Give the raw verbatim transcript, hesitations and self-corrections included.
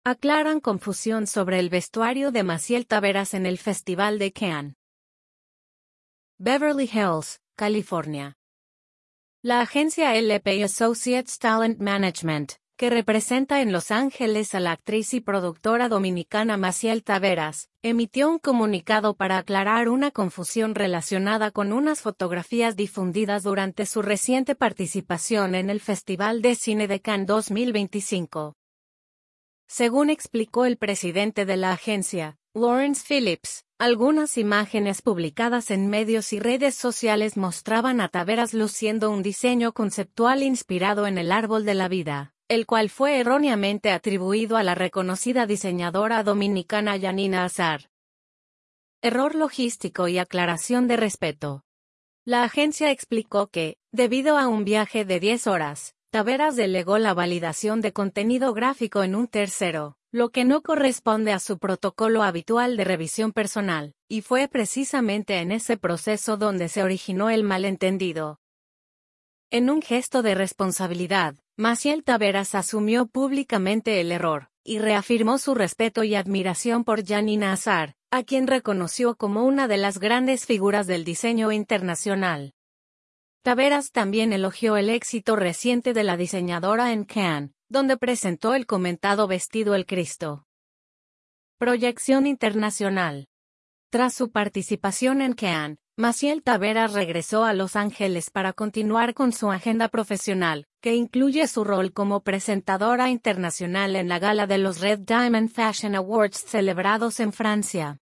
aclaran confusión sobre el vestuario de Maciel Taveras en el Festival de Cannes. Beverly Hills, California. La agencia L P Associates Talent Management, que representa en Los Ángeles a la actriz y productora dominicana Maciel Taveras, emitió un comunicado para aclarar una confusión relacionada con unas fotografías difundidas durante su reciente participación en el Festival de Cine de Cannes dos mil veinticinco. Según explicó el presidente de la agencia, Lawrence Phillips, algunas imágenes publicadas en medios y redes sociales mostraban a Taveras luciendo un diseño conceptual inspirado en el árbol de la vida, el cual fue erróneamente atribuido a la reconocida diseñadora dominicana Yanina Azar. Error logístico y aclaración de respeto. La agencia explicó que, debido a un viaje de diez horas, Taveras delegó la validación de contenido gráfico en un tercero, lo que no corresponde a su protocolo habitual de revisión personal, y fue precisamente en ese proceso donde se originó el malentendido. En un gesto de responsabilidad, Maciel Taveras asumió públicamente el error, y reafirmó su respeto y admiración por Yanina Azar, a quien reconoció como una de las grandes figuras del diseño internacional. Taveras también elogió el éxito reciente de la diseñadora en Cannes, donde presentó el comentado vestido El Cristo. Proyección internacional. Tras su participación en Cannes, Maciel Taveras regresó a Los Ángeles para continuar con su agenda profesional, que incluye su rol como presentadora internacional en la gala de los Red Diamond Fashion Awards celebrados en Francia.